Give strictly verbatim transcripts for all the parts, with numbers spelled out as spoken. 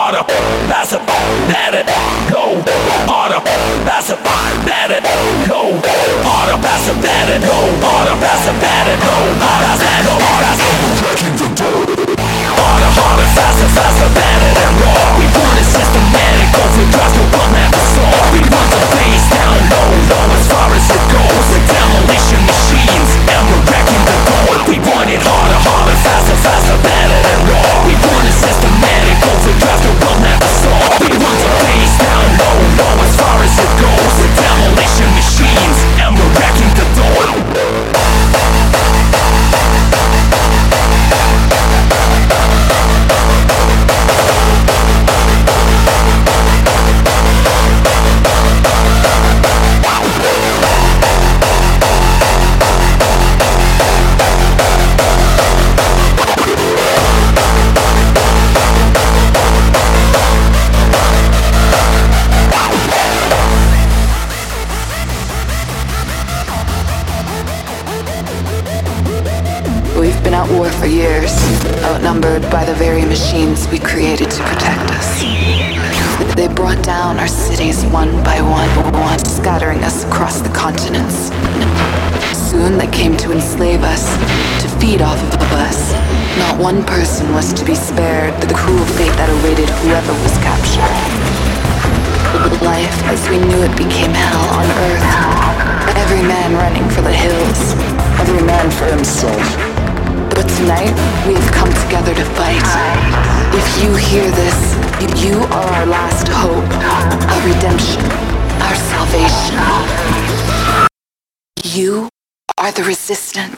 Auto, passive, let it go. Auto, passive, let it go. Auto, passive, let it go. Auto, passive, let it go. Auto, passive, passive, breaking the door. Auto, harder, faster, faster, better than raw. We want it systematic, go for drugs, no one never saw. We want the bass down low, low as far as it goes. The demolition machines, and we're wrecking the door. We want it harder, harder, faster, faster, better than raw. We want it systematic, go for drugs, no one never saw. We want the bass down low, low as far as it goes. The demolition machines, and we're wrecking the door. At war for years, outnumbered by the very machines we created to protect us. They brought down our cities one by one, one, scattering us across the continents. Soon they came to enslave us, to feed off of us. Not one person was to be spared the cruel fate that awaited whoever was captured. Life as we knew it became hell on earth. Every man running for the hills, every man for himself. But tonight, we have come together to fight. If you hear this, you are our last hope, our redemption, our salvation. You are the resistance.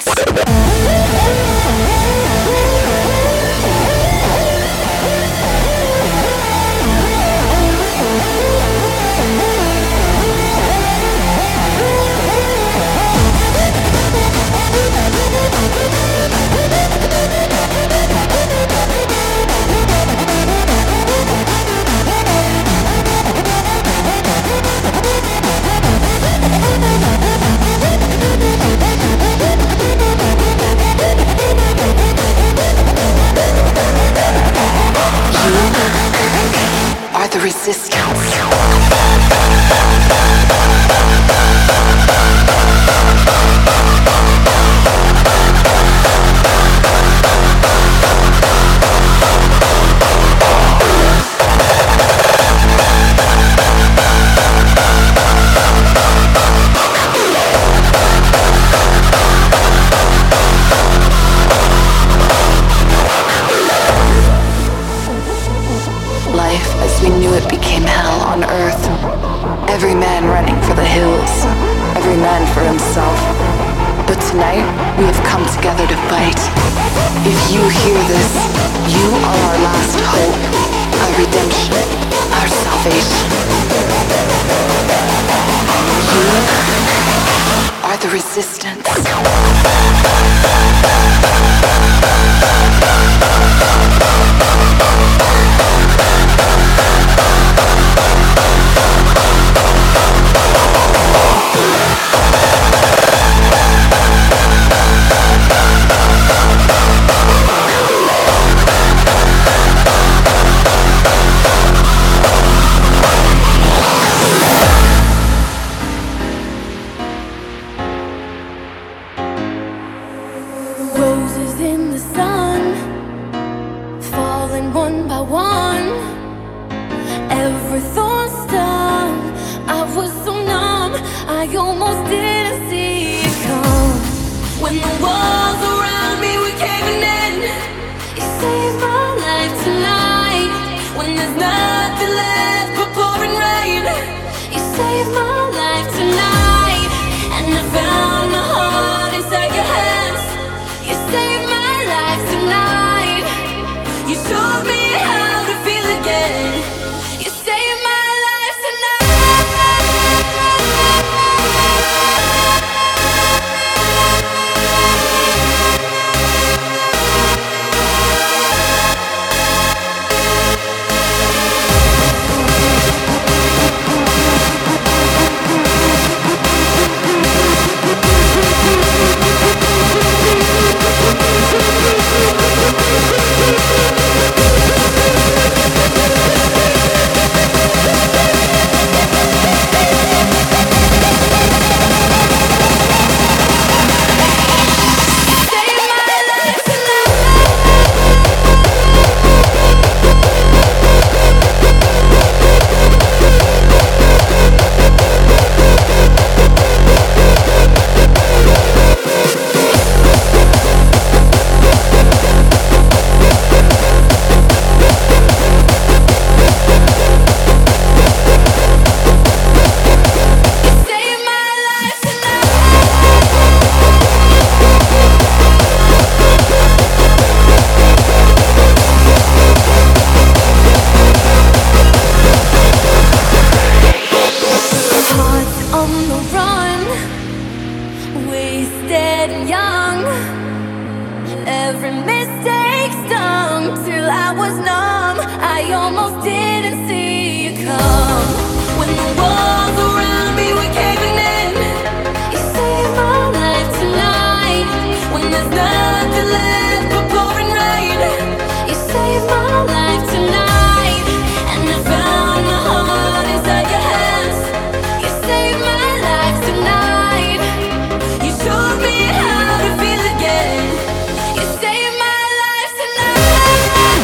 Are the resistance. We knew it became hell on earth. Every man running for the hills, every man for himself. But tonight, we have come together to fight. If you hear this, you are our last hope, our redemption, our salvation. You are the resistance. We'll be right back. mistakes stung till I was numb. I almost didn't see you come. When the walls around me were caving in, you saved my life tonight. When there's nothing left but pouring rain, you saved my life tonight. And I found my heart inside your hands. You saved my life tonight. You showed me how to feel again. You saved my life tonight.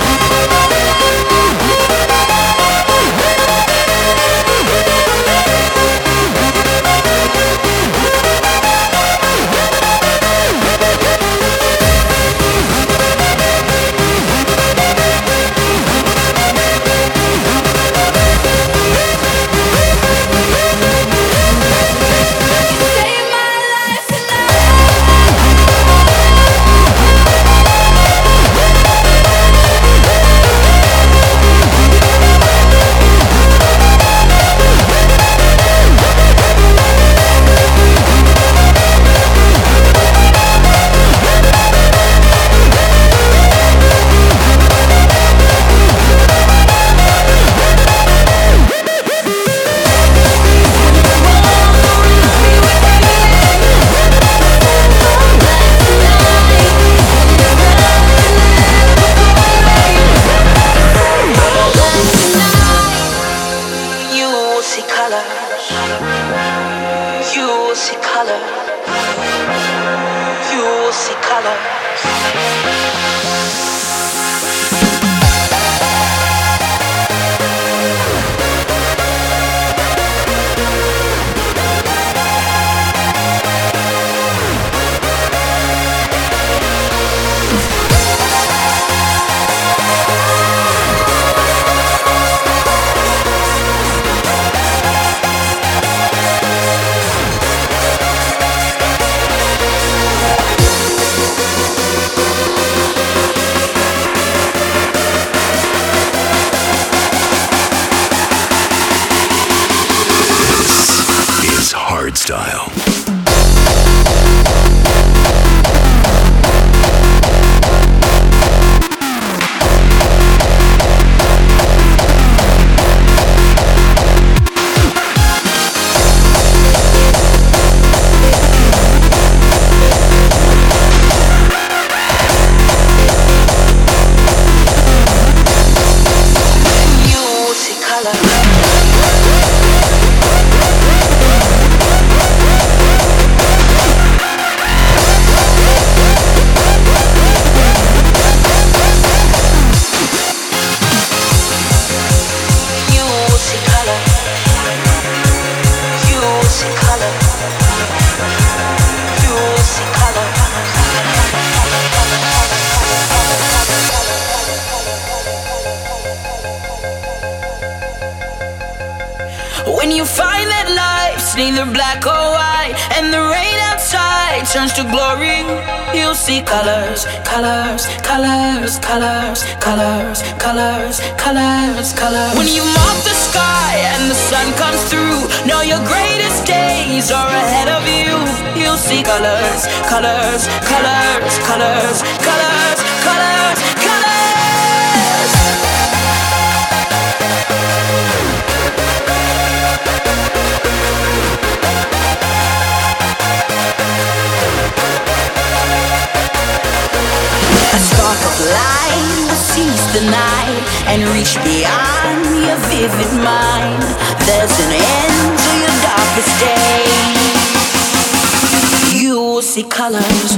Style. When you find that life's neither black or white, and the rain outside turns to glory, you'll see colors, colors, colors, colors, colors, colors, colors, colors. When you mop the sky and the sun comes through, know your greatest days are ahead of you. You'll see colors, colors, colors, colors, colors, colors, colors. A spark of light will seize the night and reach beyond your vivid mind. There's an end to your darkest day. You will see colors.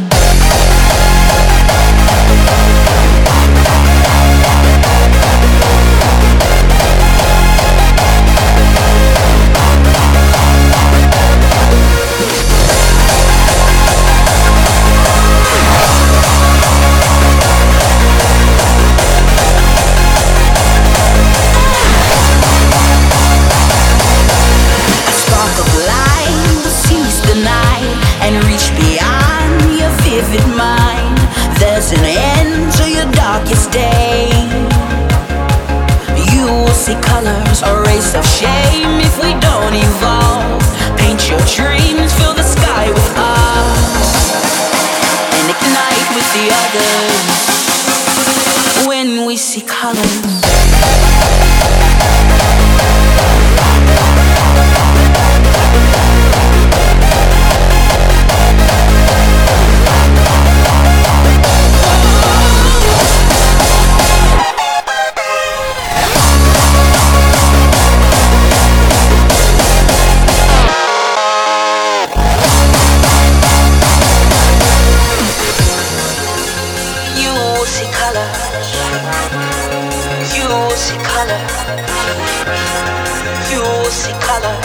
And reach beyond your vivid mind. There's an end to your darkest day. You will see colors, a race of shame if we don't evolve. Paint your dreams, fill the sky with us, and ignite with the others. will see color. You will see color. You will see color.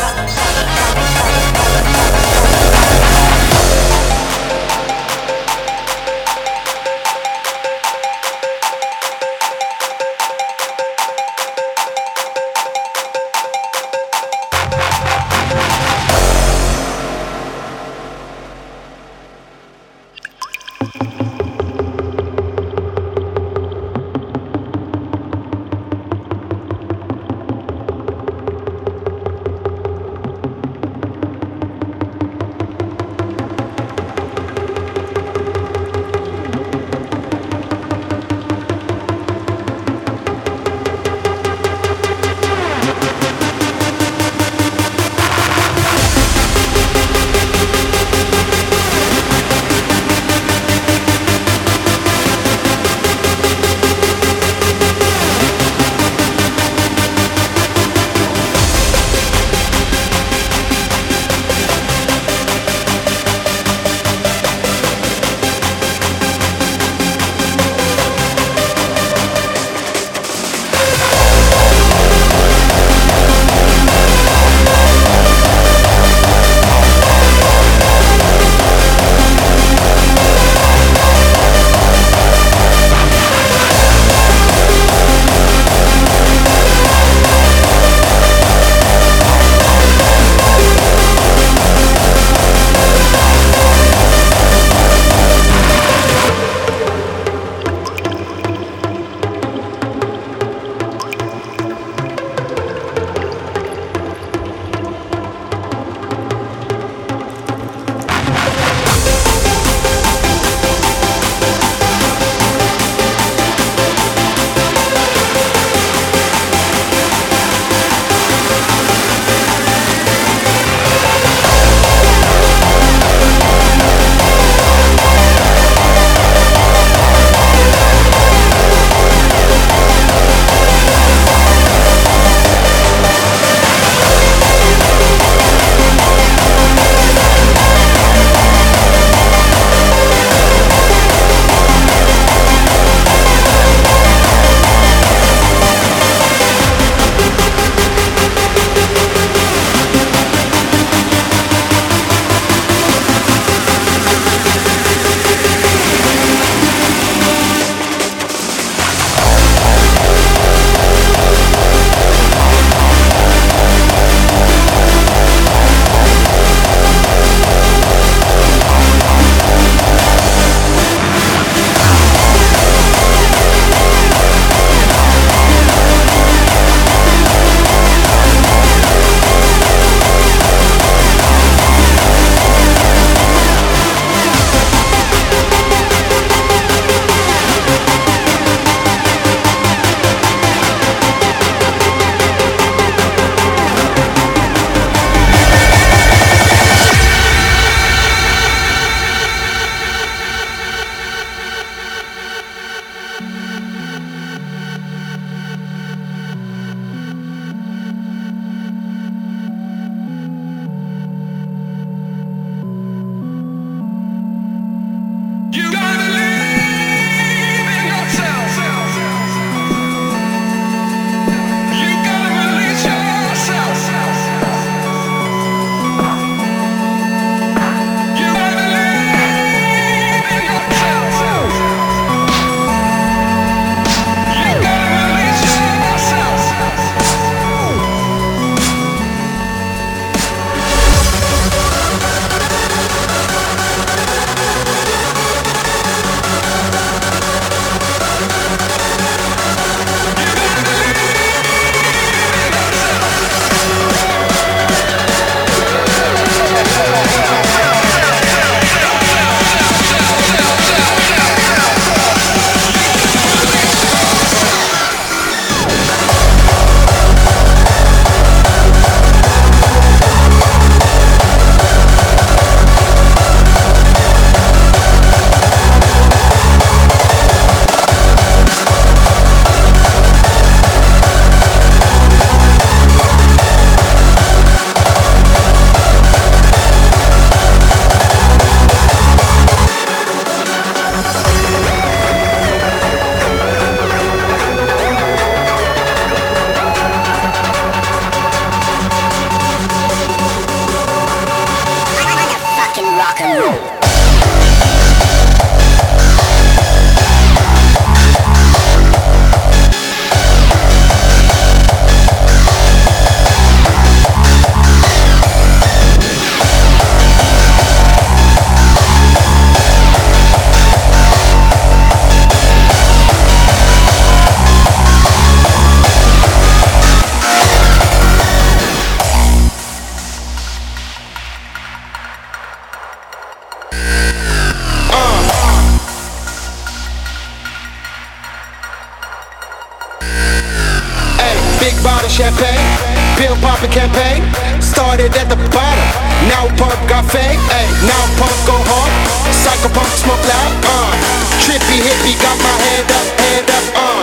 Big bottle champagne, pill popping campaign. Started at the bottom, now punk got fame. Ay, now punk go hard, psycho punk smoke loud. Uh, trippy hippie got my hand up, hand up. Uh.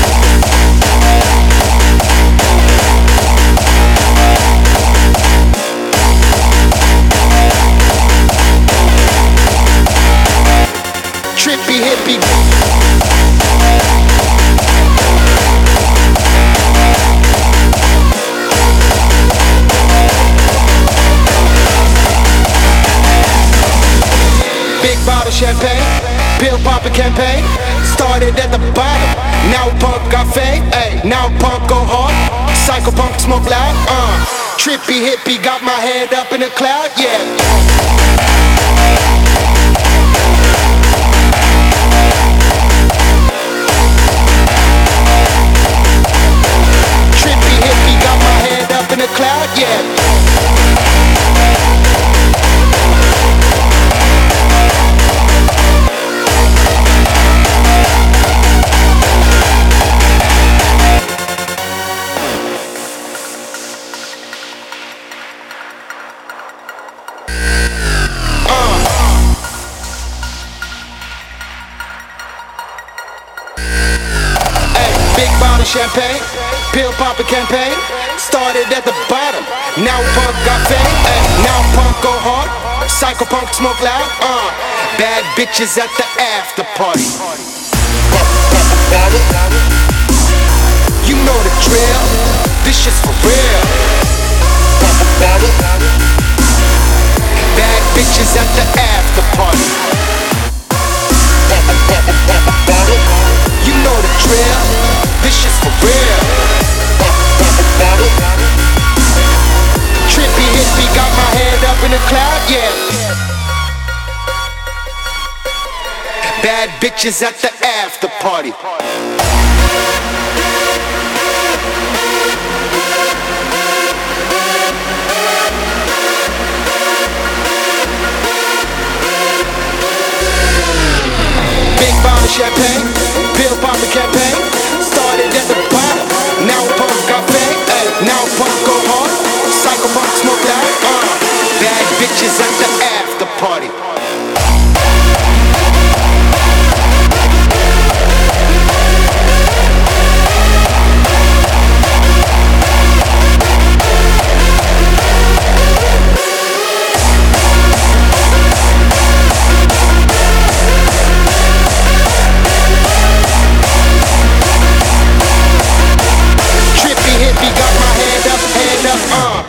Trippy hippie. Big bottle champagne, pill popping campaign. Started at the bottom, now punk got fame. Ay, now punk go hard, psycho punk smoke loud. Uh, trippy hippie got my head up in the cloud, yeah. Trippy hippie got my head up in the cloud, yeah. Champagne, pill popping campaign. Started at the bottom, now punk got fame. Ay, now punk go hard, psycho punk smoke loud. Uh, bad bitches at the after party. You know the drill, this shit's for real. Bad bitches at the after party. You know the drill, this shit's for real. Trippy hippie got my head up in the cloud, yeah. Bad bitches at the after party. Big bottle champagne, pill popping campaign. Started at the bottom, now punk got fame. Ay, now punk go hard, psycho punk smoke loud. Uh, bad bitches at the after party. Hippie got my hand up, hand up, uh.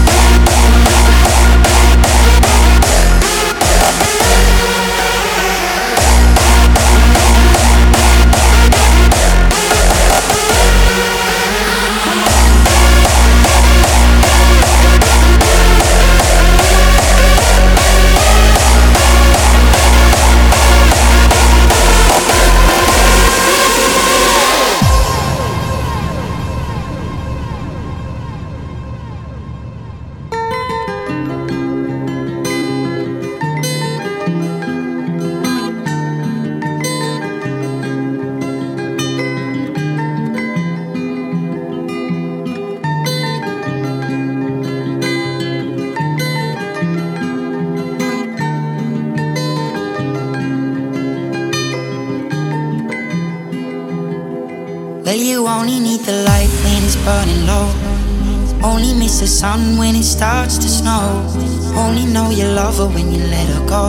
Well, you only need the light when it's burning low. Only miss the sun when it starts to snow. Only know you love her when you let her go.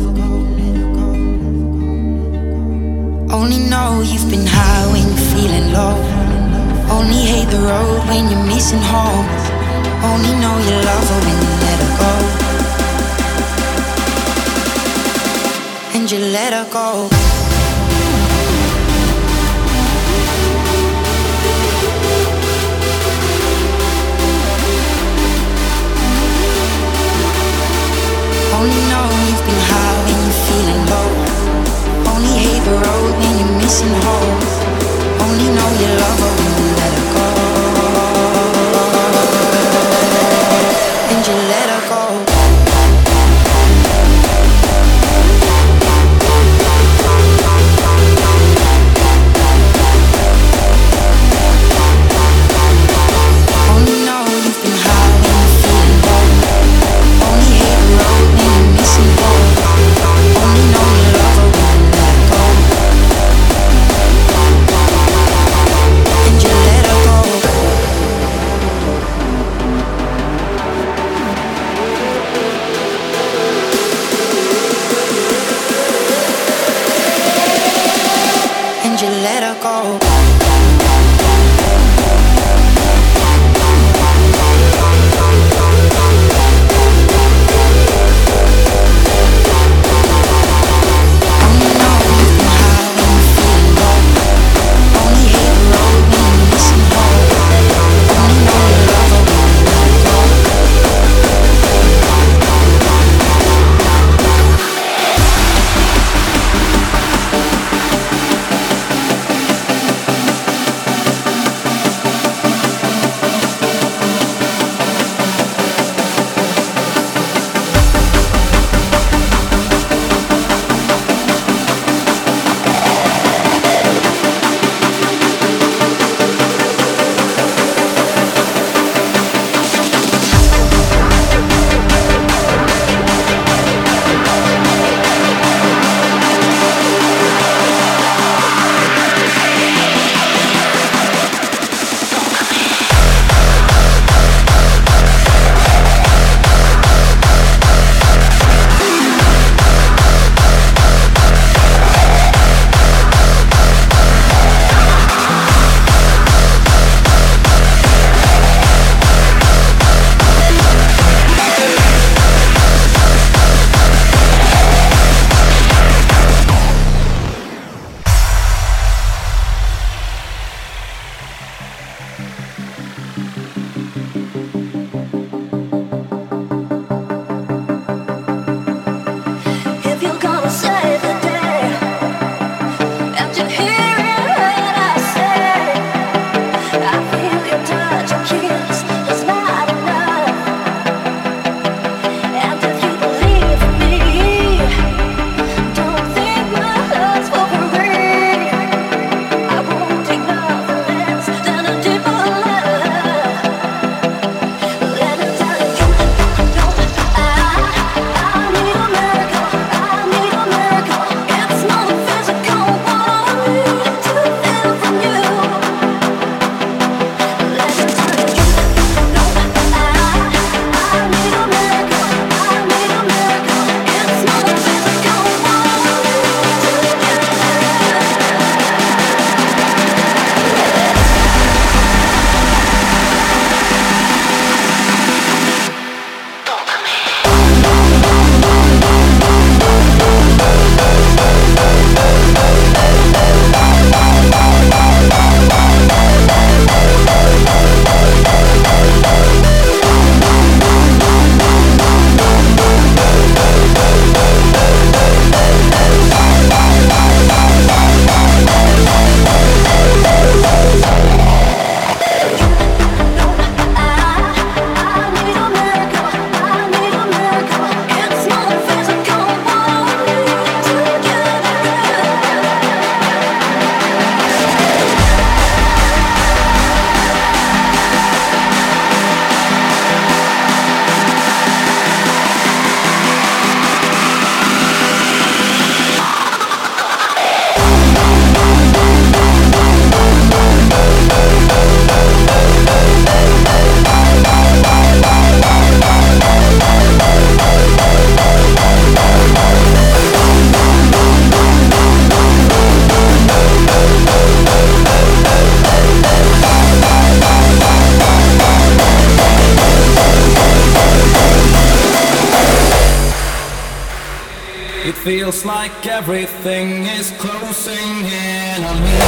Only know you've been high when you're feeling low. Only hate the road when you're missing home. Only know you love her when you let her go. And you let her go. Only know you've been high when you're feeling low. Only hate the road when you're missing home. Only know you love her when you let her go. And you let her go. let her go. Feels like everything is closing in on me.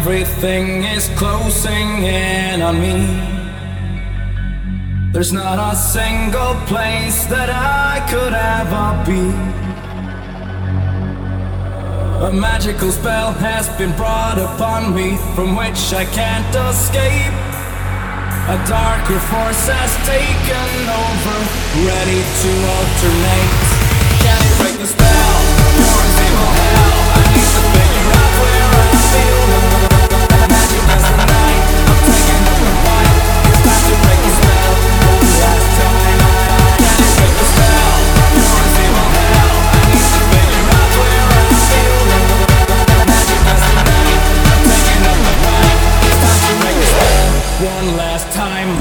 Everything is closing in on me. There's not a single place that I could ever be. A magical spell has been brought upon me from which I can't escape. A darker force has taken over, ready to alternate. Can you break the spell? You're a single hell. I need to figure out where I feel. Magic as the night. I'm taking up the fight. It's time to break the spell. One last time. Can you break the spell? You're a single hell. I need to figure out where I feel. Magic as the night. I'm taking up the fight. It's time to break the spell. One last time.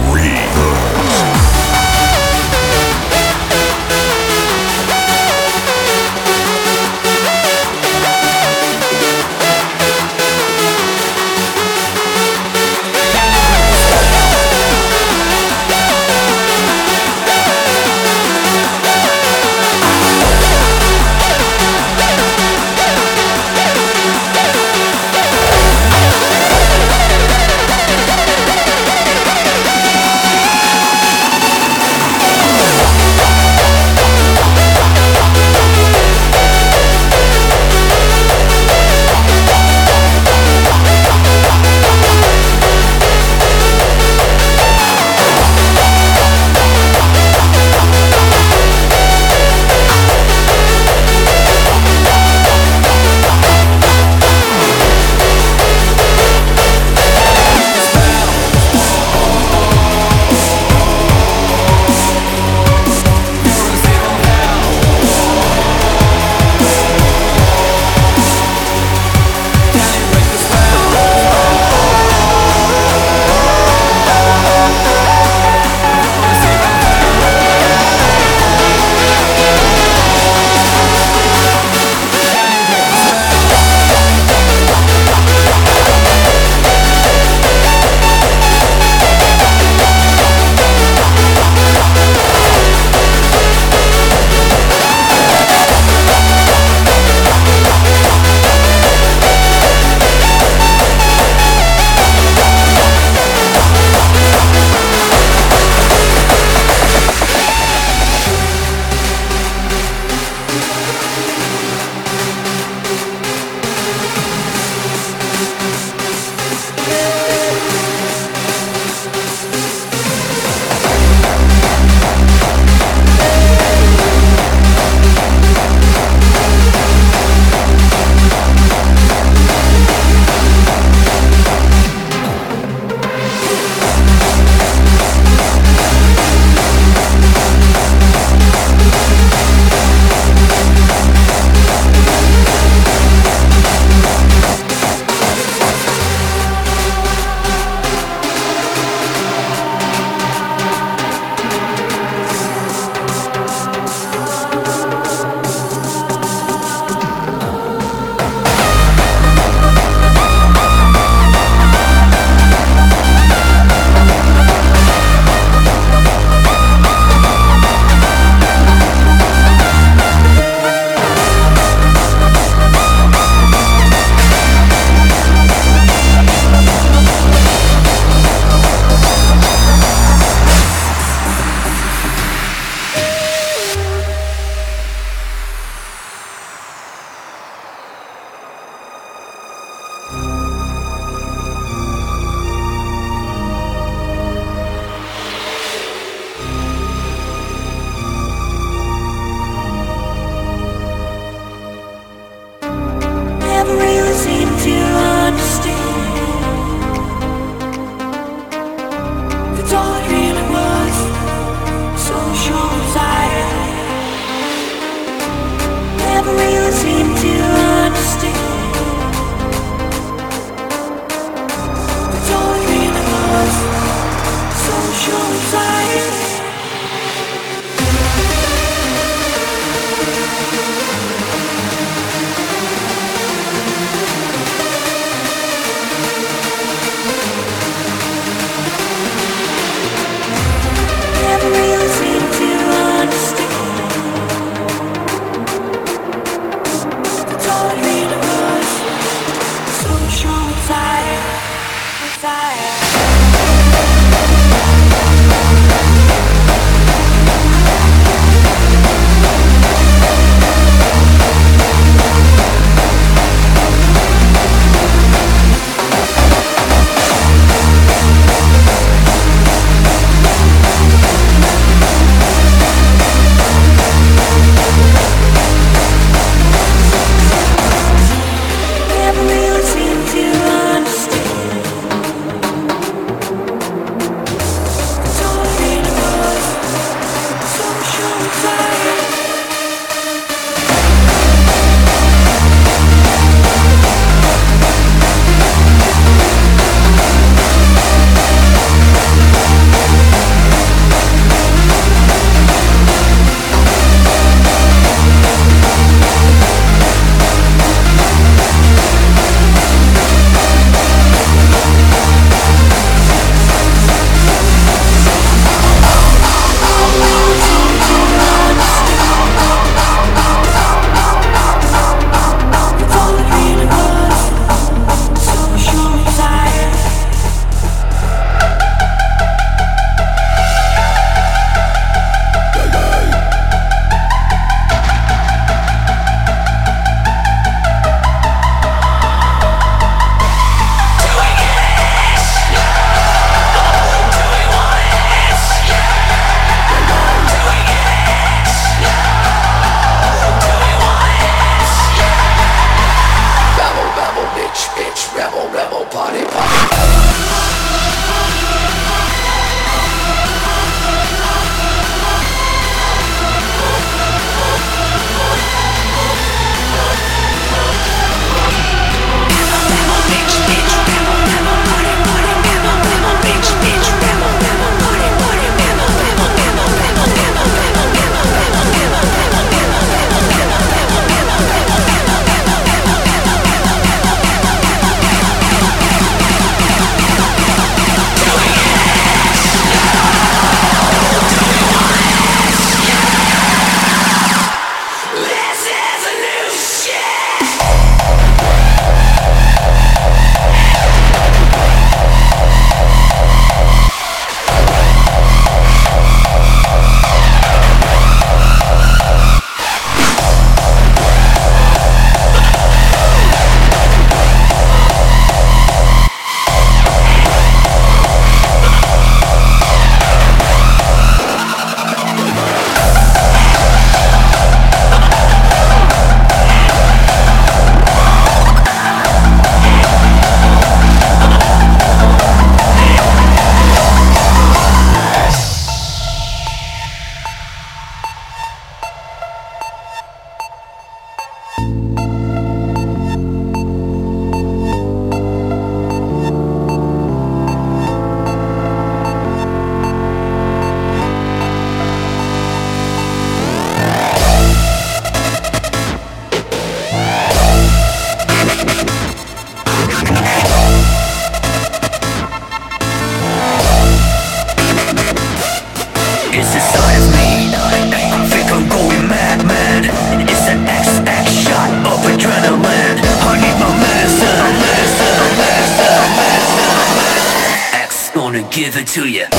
give it to you.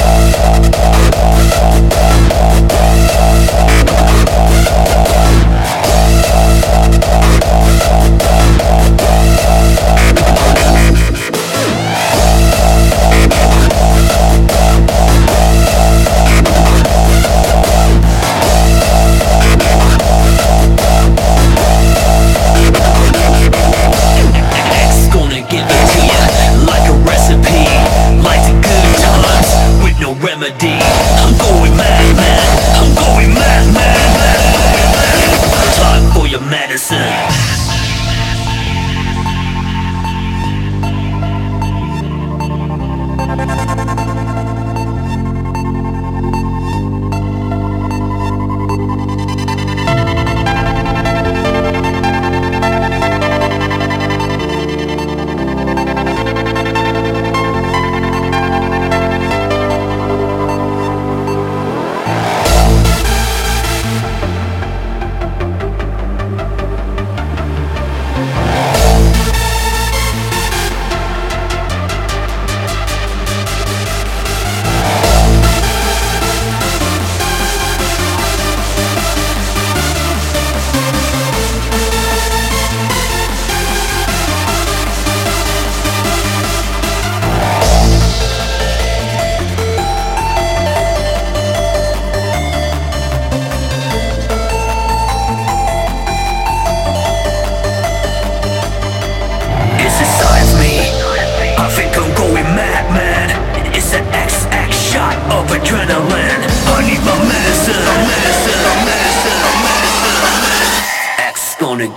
Remedy. I'm going mad, man. I'm going mad, mad, mad, mad. Time for your medicine.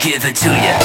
give it to you.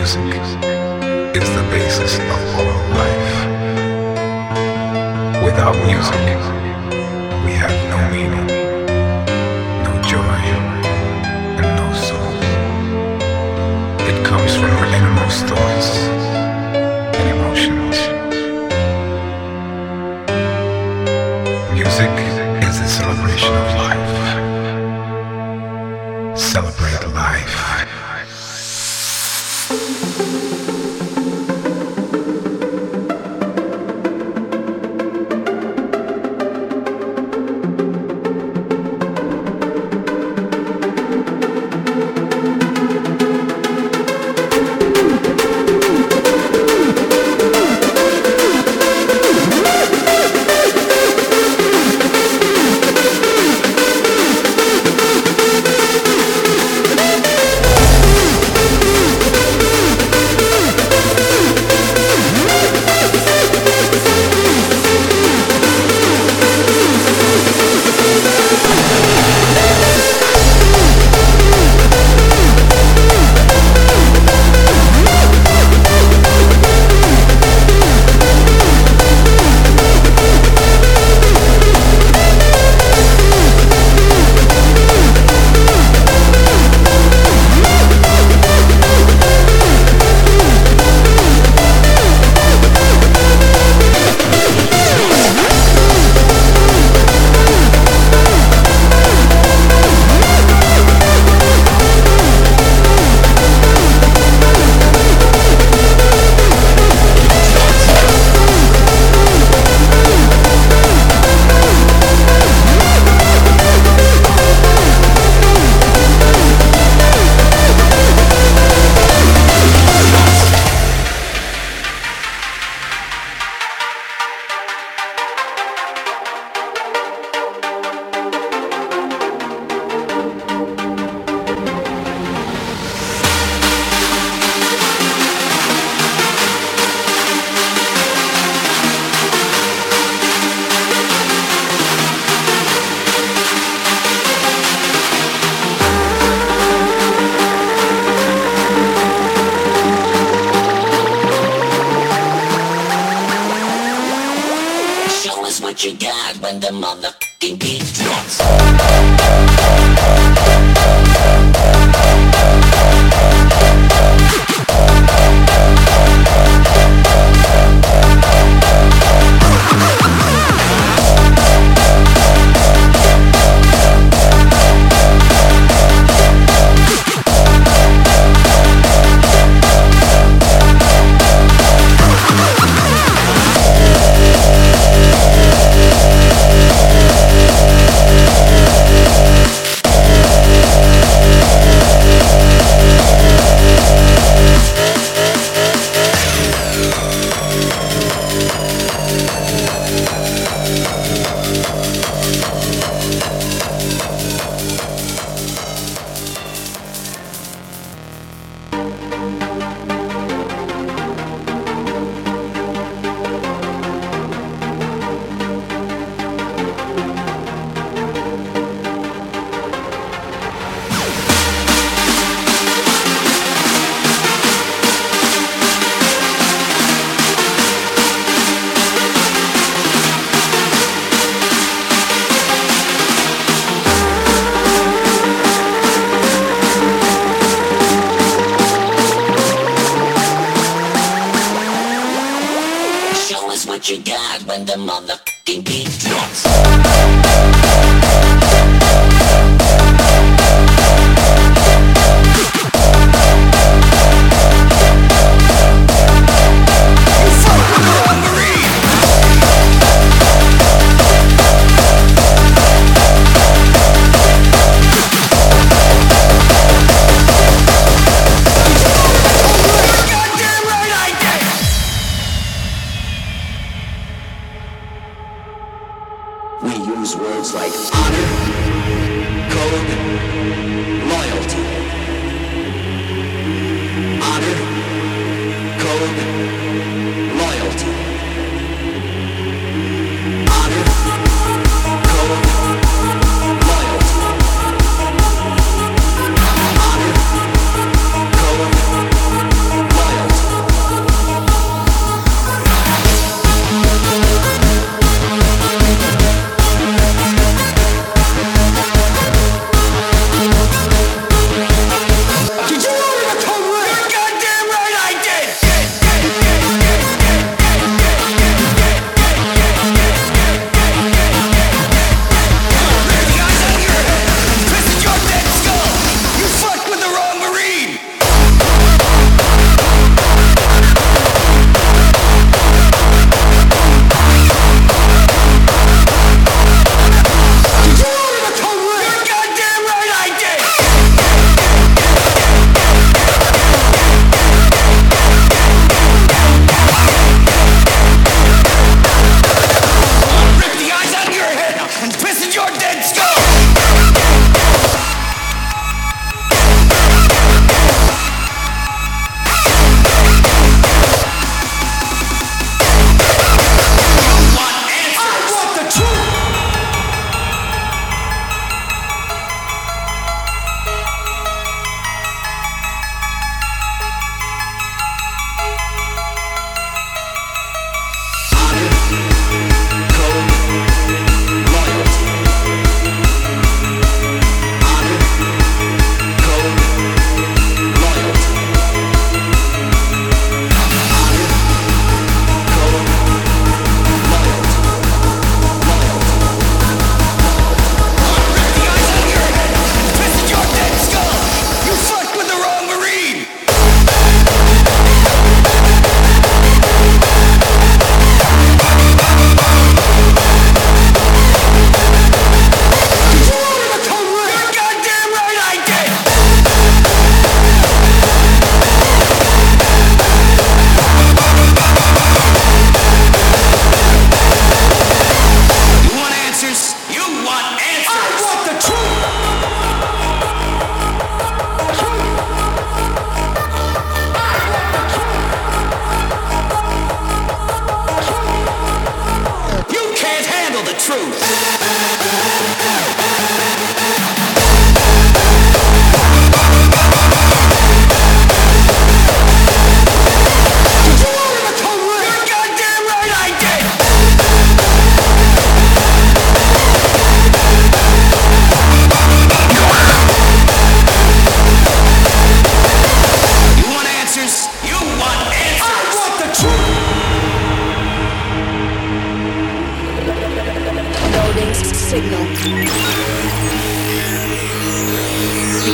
Music is the basis of all life. Without music, we have no meaning, no joy, and no soul. It comes from our innermost thoughts and emotions. Music is the celebration of life. Celebrate life.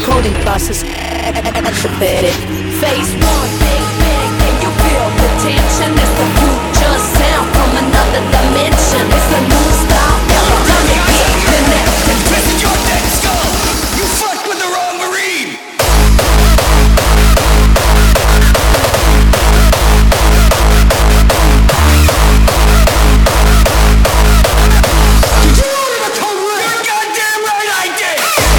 decoding process activated. Phase one, big bang, and you feel the tension. It's the future sound from another dimension. It's a new style, every time you get connected. Twisted your dead skull. You fucked with the wrong marine. Did you order the code red? You're goddamn right I did.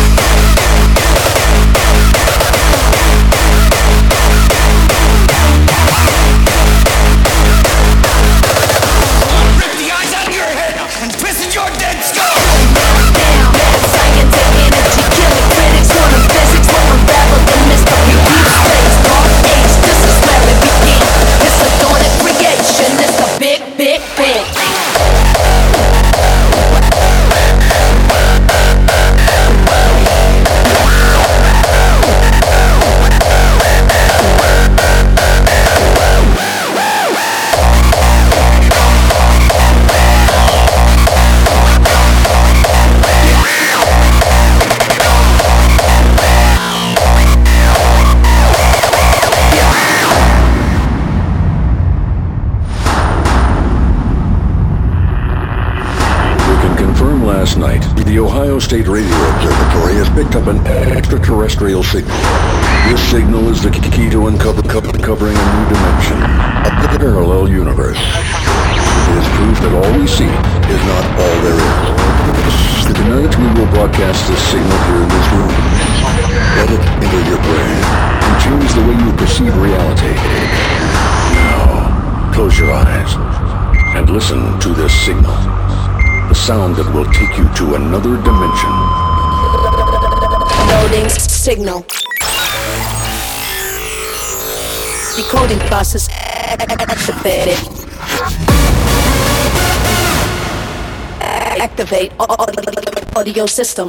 Rip the eyes out of your head and twisted your dead skull. Down, mad scientific energy, killing critics, quantum physics will unravel the mystery. Deep space, dark age, this is where it begins. It's a dawn of creation, it's a big, big, big. Last night, the Ohio State Radio Observatory has picked up an extraterrestrial signal. This signal is the key to uncover, uncovering a new dimension, a parallel universe. It is proof that all we see is not all there is. Tonight we will broadcast this signal here in this room. Let it enter your brain and change the way you perceive reality. Now, close your eyes and listen to this signal. The sound that will take you to another dimension. Loading signal. Decoding process activated. Activate audio system.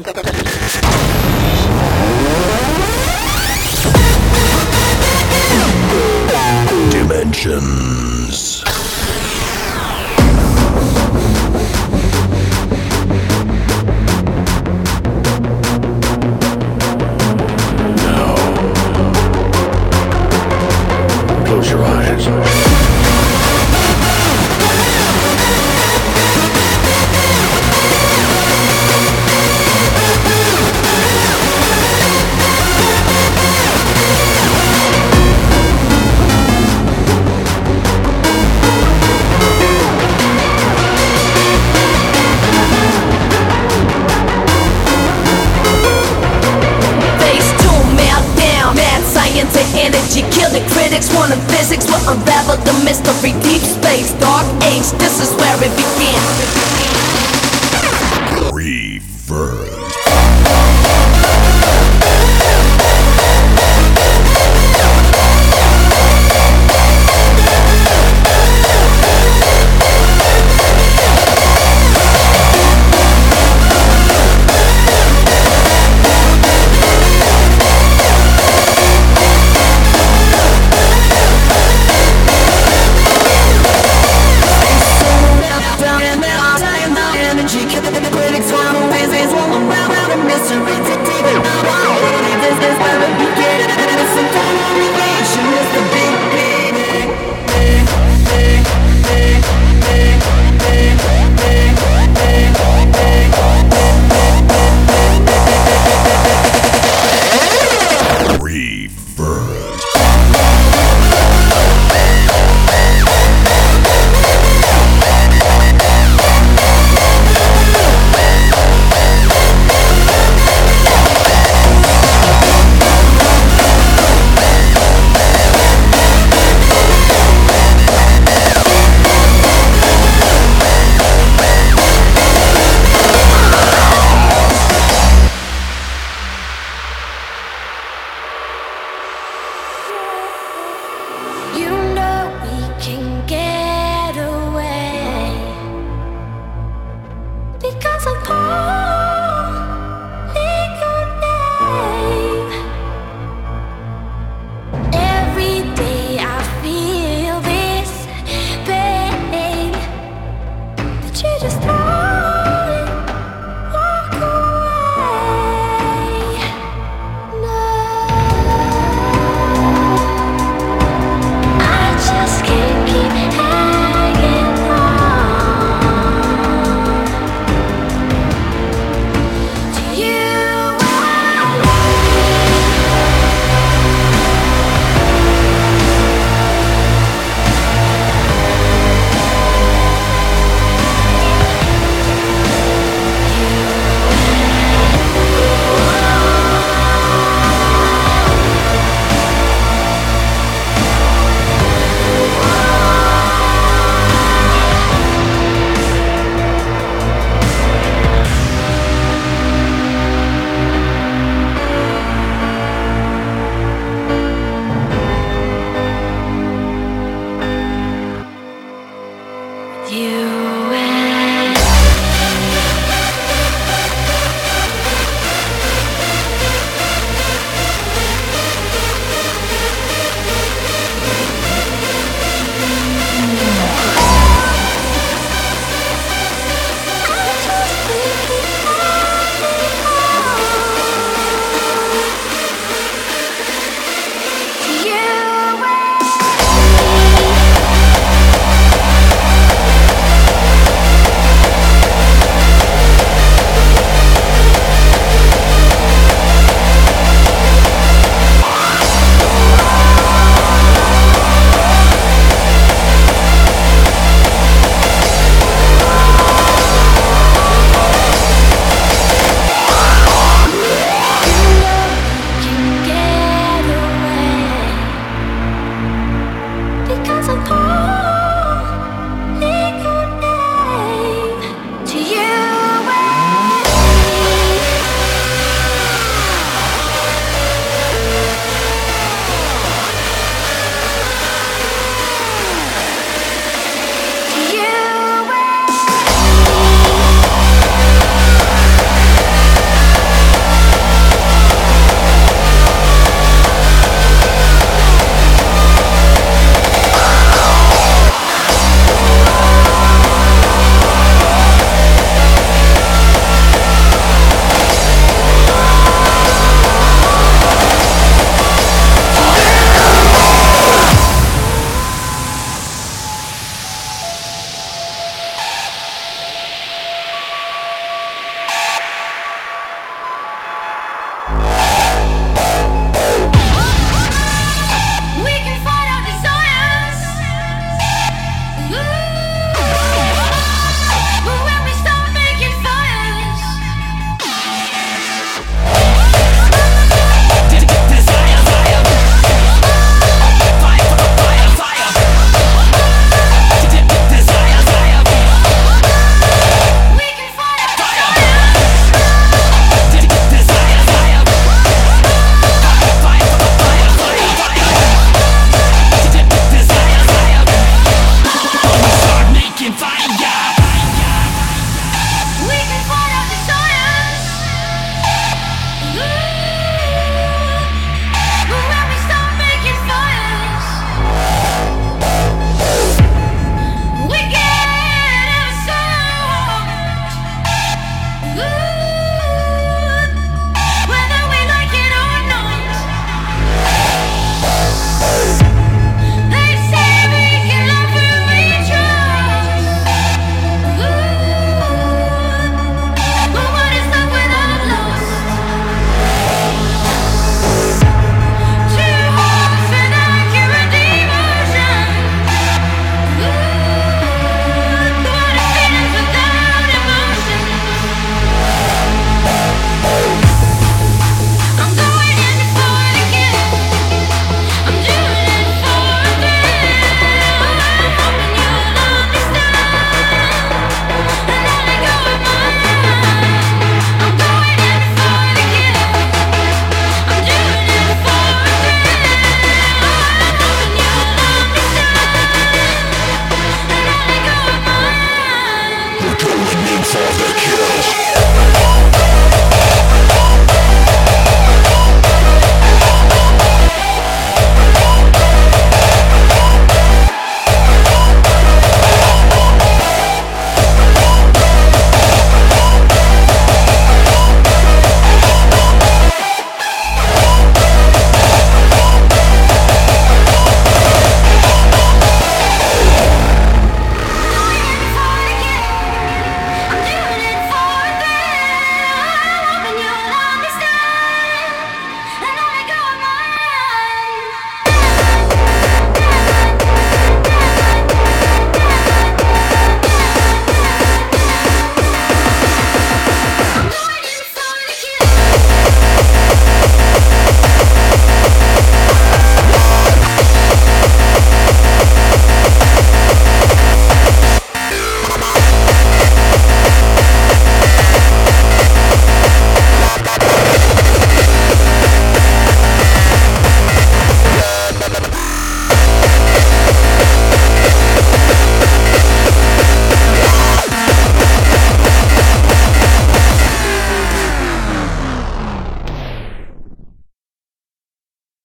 Dimensions. Close your eyes. Energy, kill the critics, quantum physics will unravel the mystery. Deep space, dark age, this is where it begins.